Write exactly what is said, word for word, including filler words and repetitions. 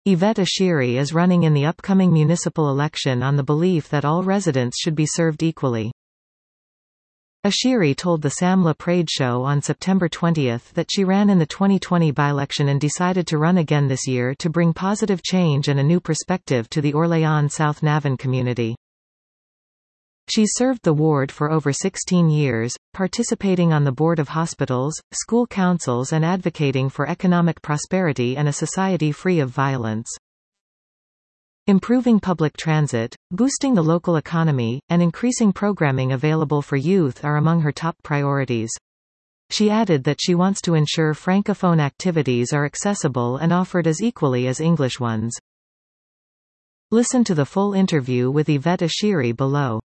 Yvette Ashiri is running in the upcoming municipal election on the belief that all residents should be served equally. Ashiri told the Samla Prade Show on September twentieth that she ran in the twenty twenty by-election and decided to run again this year to bring positive change and a new perspective to the Orléans South Navan community. She's served the ward for over sixteen years, participating on the board of hospitals, school councils and advocating for economic prosperity and a society free of violence. Improving public transit, boosting the local economy, and increasing programming available for youth are among her top priorities. She added that she wants to ensure francophone activities are accessible and offered as equally as English ones. Listen to the full interview with Yvette Ashiri below.